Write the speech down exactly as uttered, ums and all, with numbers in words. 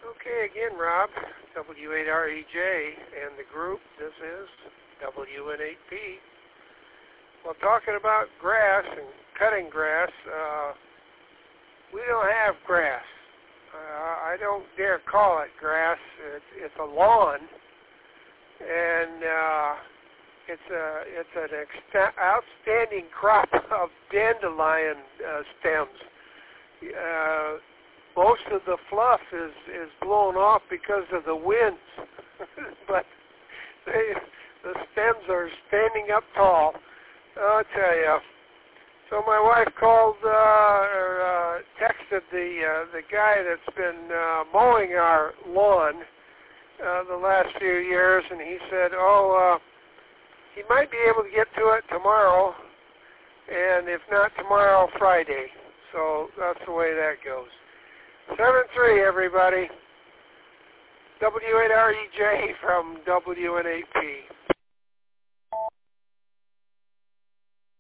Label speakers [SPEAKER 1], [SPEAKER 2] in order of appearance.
[SPEAKER 1] Okay, again, Rob, W eight R E J, and the group, this is W N eight P. Well, talking about grass and cutting grass, uh, we don't have grass. Uh, I don't dare call it grass. It's, it's a lawn, and uh, it's a it's an ext- outstanding crop of dandelion uh, stems. Uh, most of the fluff is, is blown off because of the winds, but they, the stems are standing up tall. I'll tell you. So my wife called uh, or uh, texted the uh, the guy that's been uh, mowing our lawn uh, the last few years, and he said, "Oh, uh, he might be able to get to it tomorrow, and if not tomorrow, Friday." So that's the way that goes. seven three, everybody. W eight R E J from W N eight P.